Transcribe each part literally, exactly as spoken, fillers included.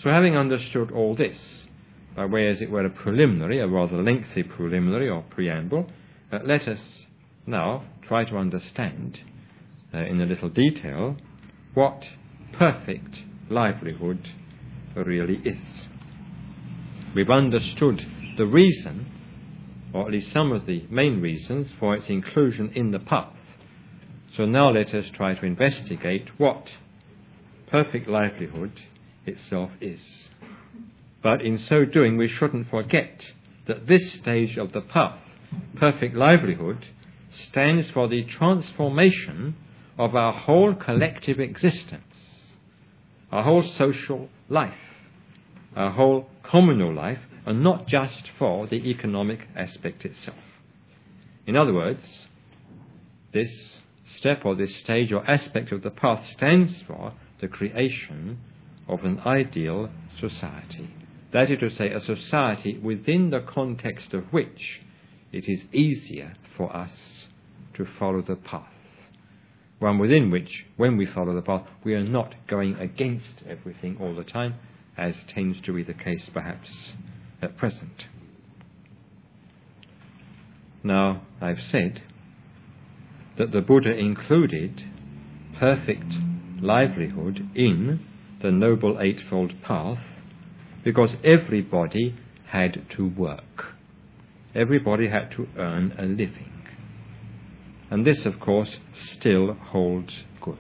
So having understood all this, by way, as it were, a preliminary, a rather lengthy preliminary or preamble, uh, let us now try to understand uh, in a little detail what perfect livelihood really is. We've understood the reason, or at least some of the main reasons, for its inclusion in the path. So now let us try to investigate what perfect livelihood itself is. But in so doing, we shouldn't forget that this stage of the path, perfect livelihood, stands for the transformation of our whole collective existence, our whole social life, our whole communal life, and not just for the economic aspect itself. In other words, this step or this stage or aspect of the path stands for the creation of an ideal society. That is to say, a society within the context of which it is easier for us to follow the path. One within which, when we follow the path, we are not going against everything all the time, as tends to be the case perhaps at present. Now, I've said that the Buddha included perfect livelihood in the Noble Eightfold Path because everybody had to work. Everybody had to earn a living. And this, of course, still holds good.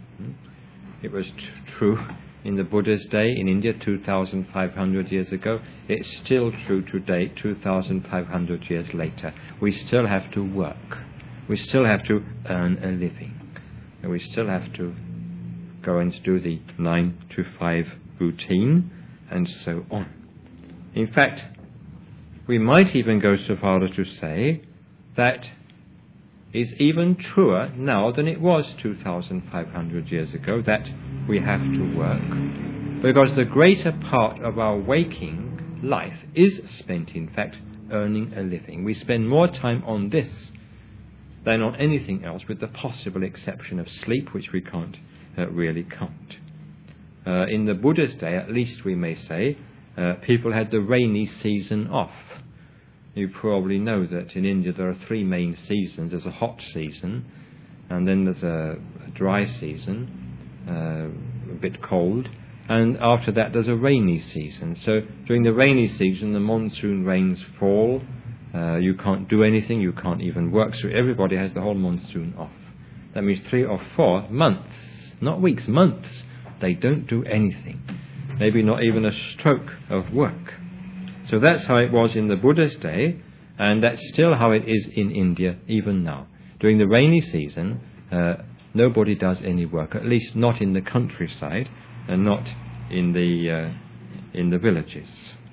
It was t- true in the Buddha's day in India two thousand five hundred years ago. It's still true today, two thousand five hundred years later. We still have to work. We still have to earn a living. And we still have to go and do the nine to five routine and so on. In fact, we might even go so far as to say that is even truer now than it was two thousand five hundred years ago, that we have to work, because the greater part of our waking life is spent, in fact, earning a living. We spend more time on this than on anything else, with the possible exception of sleep, which we can't uh, really count. Uh, in the Buddha's day, at least we may say, uh, people had the rainy season off. You probably know that in India there are three main seasons. There's a hot season, and then there's a, a dry season, uh, a bit cold, and after that there's a rainy season. So during the rainy season, the monsoon rains fall, uh, you can't do anything, you can't even work, so everybody has the whole monsoon off. That means three or four months, not weeks, months, they don't do anything. Maybe not even a stroke of work. So that's how it was in the Buddha's day, and that's still how it is in India even now. During the rainy season, uh, nobody does any work, at least not in the countryside and not in the uh, in the villages.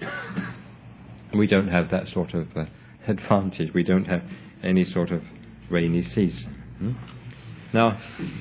We don't have that sort of uh, advantage. We don't have any sort of rainy season. Hmm? Now,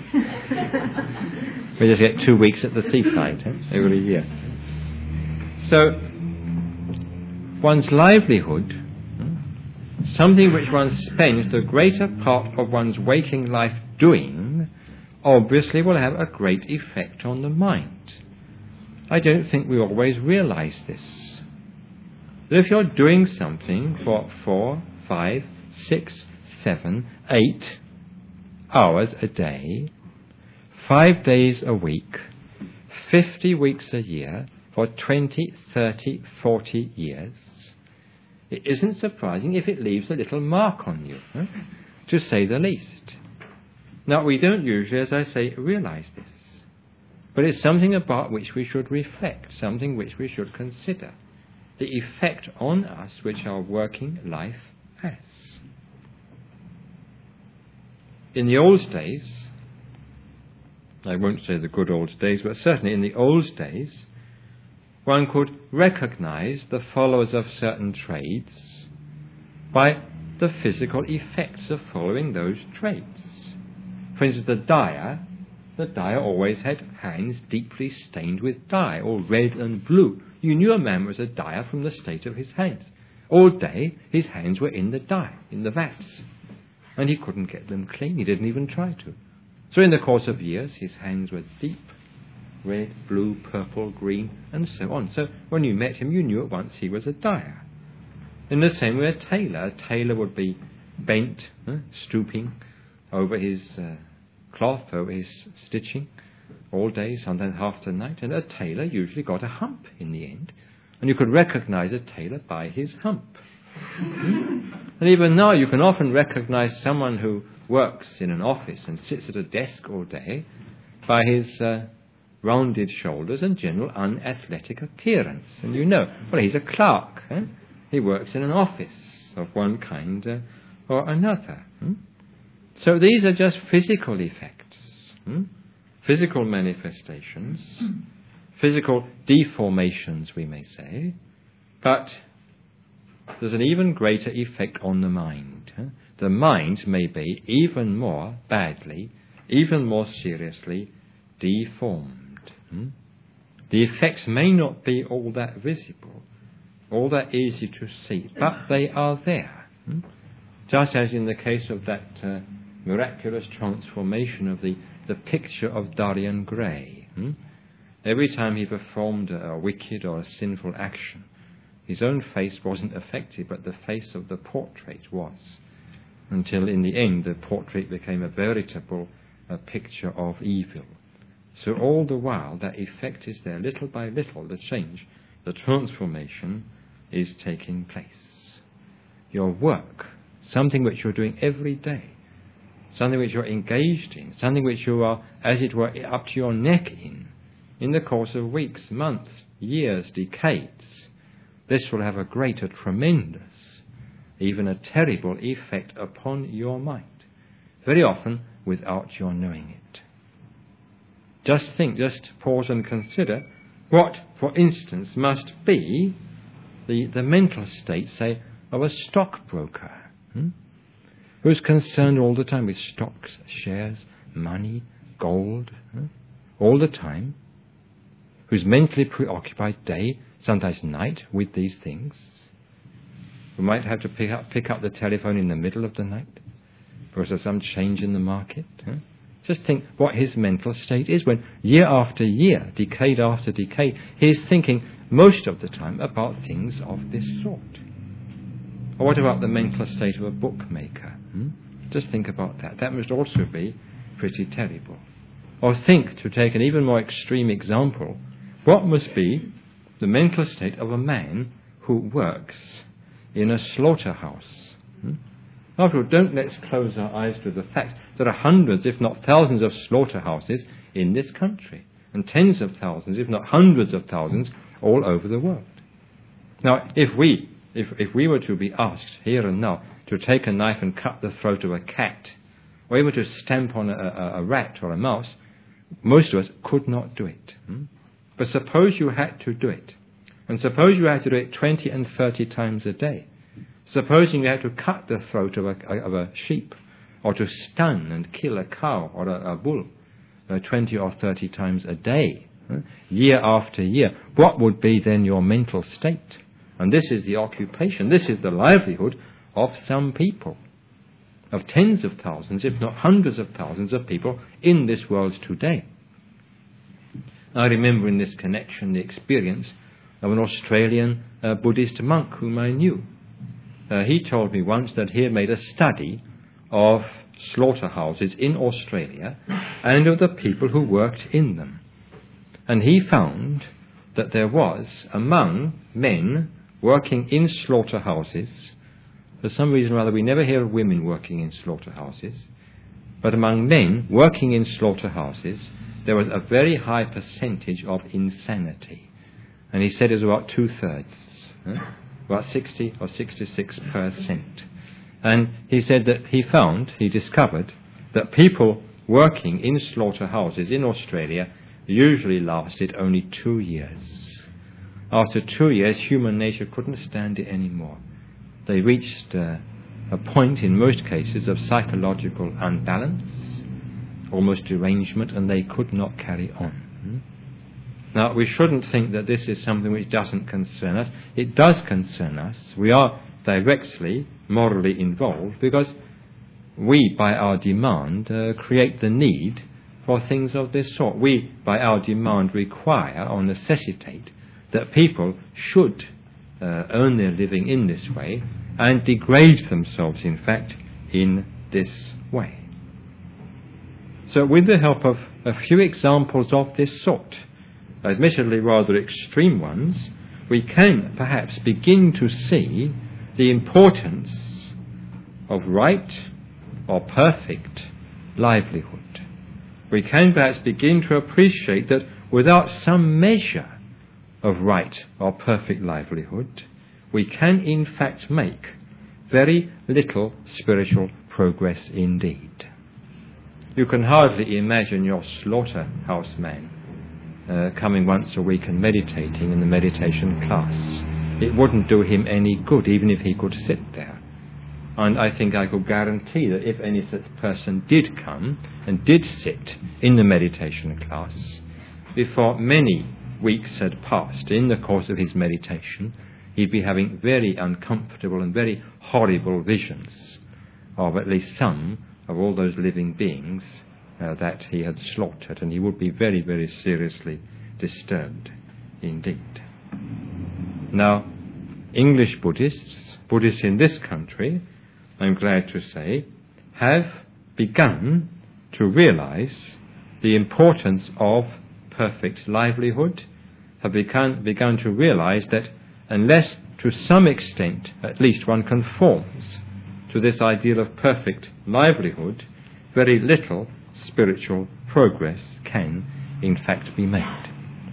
we just get two weeks at the seaside huh, every year. So, one's livelihood, something which one spends the greater part of one's waking life doing, obviously will have a great effect on the mind. I don't think we always realize this. That if you're doing something for four, five, six, seven, eight hours a day, five days a week, fifty weeks a year, for twenty, thirty, forty years, it isn't surprising if it leaves a little mark on you, huh? To say the least. Now, we don't usually, as I say, realize this, but it's something about which we should reflect, something which we should consider, the effect on us which our working life has. In the old days, I won't say the good old days, but certainly in the old days, one could recognize the followers of certain trades by the physical effects of following those trades. For instance, the dyer, the dyer always had hands deeply stained with dye, all red and blue. You knew a man was a dyer from the state of his hands. All day his hands were in the dye, in the vats, and he couldn't get them clean. He didn't even try to. So in the course of years his hands were deep red, blue, purple, green, and so on. So when you met him, you knew at once he was a dyer. In the same way, a tailor, a tailor would be bent, uh, stooping over his uh, cloth, over his stitching, all day, sometimes half the night, and a tailor usually got a hump in the end, and you could recognize a tailor by his hump. And even now, you can often recognize someone who works in an office and sits at a desk all day by his uh, rounded shoulders and general unathletic appearance. And you know, well, he's a clerk. Eh? He works in an office of one kind uh, or another. Hmm? So these are just physical effects, hmm? physical manifestations, physical deformations, we may say, but there's an even greater effect on the mind. Huh? The mind may be even more badly, even more seriously deformed. Hmm? The effects may not be all that visible, all that easy to see, but they are there. Hmm? Just as in the case of that uh, miraculous transformation of the, the picture of Dorian Gray. Hmm? Every time he performed a, a wicked or a sinful action, his own face wasn't affected, but the face of the portrait was, until in the end the portrait became a veritable uh, picture of evil. So all the while that effect is there, little by little, the change, the transformation is taking place. Your work, something which you're doing every day, something which you're engaged in, something which you are, as it were, up to your neck in, in the course of weeks, months, years, decades, this will have a great, a tremendous, even a terrible effect upon your mind, very often without your knowing it. Just think, just pause and consider what, for instance, must be the, the mental state, say, of a stockbroker, hmm? who's concerned all the time with stocks, shares, money, gold, huh? all the time, who's mentally preoccupied day, sometimes night, with these things, who might have to pick up, pick up the telephone in the middle of the night because there's some change in the market. Huh? Just think what his mental state is when year after year, decade after decade, he is thinking most of the time about things of this sort. Or what about the mental state of a bookmaker? Hmm? Just think about that. That must also be pretty terrible. Or think, to take an even more extreme example, what must be the mental state of a man who works in a slaughterhouse? Hmm? After all, don't let's close our eyes to the fact there are hundreds, if not thousands, of slaughterhouses in this country, and tens of thousands, if not hundreds of thousands, all over the world. Now, if we, if, if we were to be asked here and now to take a knife and cut the throat of a cat, or even to stamp on a, a, a rat or a mouse, most of us could not do it. Hmm? But suppose you had to do it, and suppose you had to do it twenty and thirty times a day. Supposing you had to cut the throat of a, of a sheep, or to stun and kill a cow or a, a bull uh, twenty or thirty times a day, huh? year after year, what would be then your mental state? And this is the occupation, this is the livelihood of some people, of tens of thousands, if not hundreds of thousands of people in this world today. I remember in this connection the experience of an Australian uh, Buddhist monk whom I knew. Uh, he told me once that he had made a study of slaughterhouses in Australia and of the people who worked in them. And he found that there was, among men working in slaughterhouses, for some reason or other we never hear of women working in slaughterhouses, but among men working in slaughterhouses, there was a very high percentage of insanity. And he said it was about two-thirds, huh? about sixty or sixty-six percent. And he said that he found, he discovered, that people working in slaughterhouses in Australia usually lasted only two years. After two years, human nature couldn't stand it anymore. They reached uh, a point, in most cases, of psychological unbalance, almost derangement, and they could not carry on. Hmm? Now, we shouldn't think that this is something which doesn't concern us. It does concern us. We are directly, morally involved, because we, by our demand, uh, create the need for things of this sort. We, by our demand, require or necessitate that people should uh, earn their living in this way and degrade themselves, in fact, in this way. So with the help of a few examples of this sort, admittedly rather extreme ones, we can perhaps begin to see the importance of right or perfect livelihood. We can perhaps begin to appreciate that without some measure of right or perfect livelihood, we can in fact make very little spiritual progress indeed. You can hardly imagine your slaughterhouse man uh, coming once a week and meditating in the meditation class. It wouldn't do him any good, even if he could sit there. And I think I could guarantee that if any such person did come and did sit in the meditation class, before many weeks had passed in the course of his meditation, he'd be having very uncomfortable and very horrible visions of at least some of all those living beings uh, that he had slaughtered, and he would be very, very seriously disturbed indeed. Now, English Buddhists, Buddhists in this country, I'm glad to say, have begun to realize the importance of perfect livelihood, have begun, begun to realize that unless to some extent at least one conforms to this ideal of perfect livelihood, very little spiritual progress can in fact be made.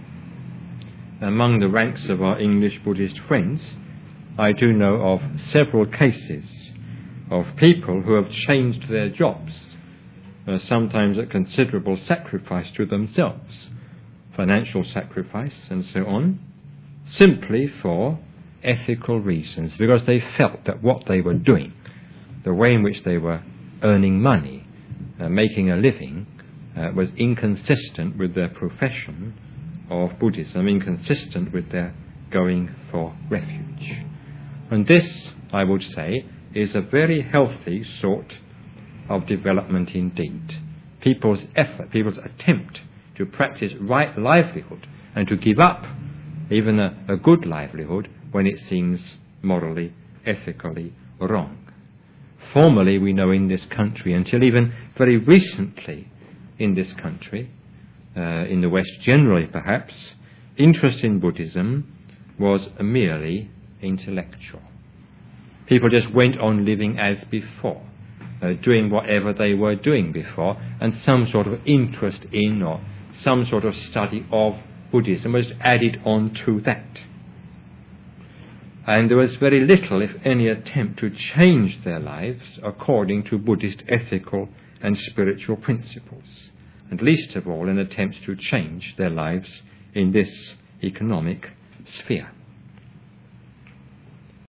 Among the ranks of our English Buddhist friends, I do know of several cases of people who have changed their jobs, uh, sometimes at considerable sacrifice to themselves, financial sacrifice and so on, simply for ethical reasons, because they felt that what they were doing, the way in which they were earning money, uh, making a living, uh, was inconsistent with their profession of Buddhism, inconsistent with their going for refuge. And this, I would say, is a very healthy sort of development indeed. People's effort, people's attempt to practice right livelihood and to give up even a, a good livelihood when it seems morally, ethically wrong. Formerly, we know in this country, until even very recently in this country, uh, in the West generally perhaps, interest in Buddhism was merely intellectual. People just went on living as before, uh, doing whatever they were doing before, and some sort of interest in or some sort of study of Buddhism was added on to that. And there was very little, if any, attempt to change their lives according to Buddhist ethical and spiritual principles, and least of all an attempt to change their lives in this economic sphere.